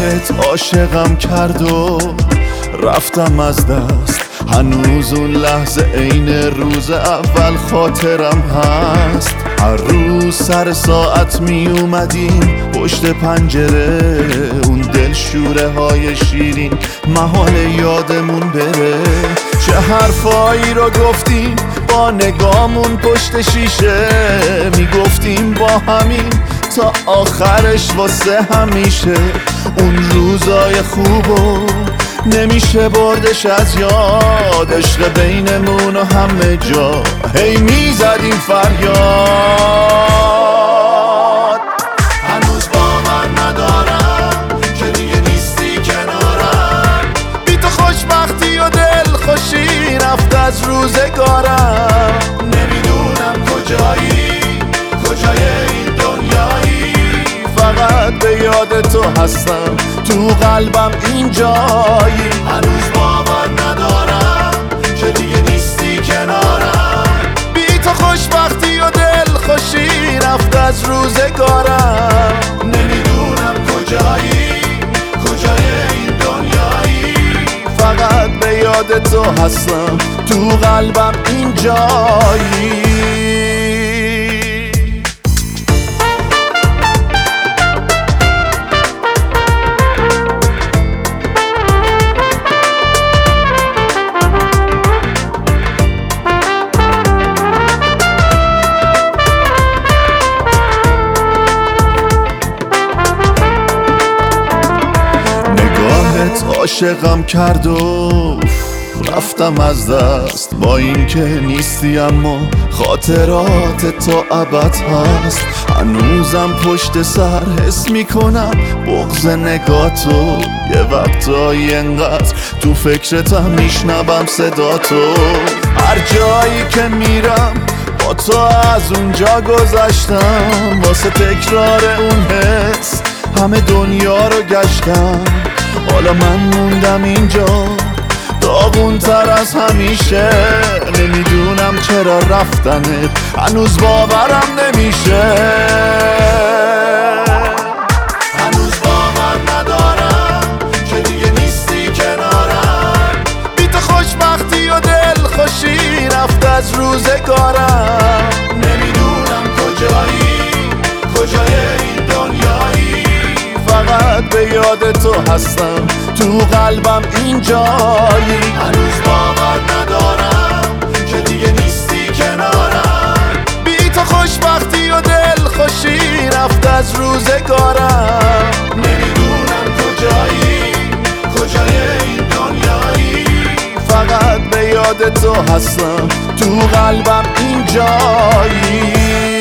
نگاهت عاشقم کرد و رفتم از دست. هنوز اون لحظه عین روز اول خاطرم هست. هر روز سر ساعت می اومدیم پشت پنجره، اون دلشوره های شیرین محال یادمون بره. چه حرفایی رو گفتیم با نگامون پشت شیشه، میگفتیم با همین تا آخرش واسه همیشه. اون روزای خوبو نمیشه بردش از یاد، عشق بینمون و همه جا هی میزدیم فریاد. هنوز باور ندارم که دیگه نیستی کنارم، بی تو خوشبختی و دل خوشی رفت از روزگارم. نمیدونم کجای این دنیایی، فقط به یاد تو هستم، تو قلبم اینجایی. هنوز باور ندارم که دیگه نیستی کنارم، بی تو خوشبختی و دل خوشی رفت از روزگارم. نمیدونم کجای این دنیایی، فقط به یاد تو هستم، تو قلبم اینجایی. عاشقم کرد و رفتم از دست. با این که نیستی اما خاطرات تا ابد هست. هنوزم پشت سر حس میکنم بغض نگاتو، یه وقتایی انقدر تو فکرتم میشنوم صداتو. هر جایی که میرم با تو از اونجا گذشتم، واسه تکرار اون حس همه دنیا رو گشتم. حالا من موندم اینجا داغون تر از همیشه، نمیدونم چرا رفتنت هنوز باورم نمیشه. هنوز باور ندارم که دیگه نیستی کنارم، بی تو خوشبختی و دل خوشی رفت از روزگارم. نمیدونم کجای این دنیایی، فقط به یاد تو هستم، تو قلبم اینجایی. هنوز باور ندارم که دیگه نیستی کنارم، بی تو خوشبختی و دل خوشی رفت از روزگارم. نمیدونم کجای این دنیایی، فقط به یاد تو هستم، تو قلبم اینجایی.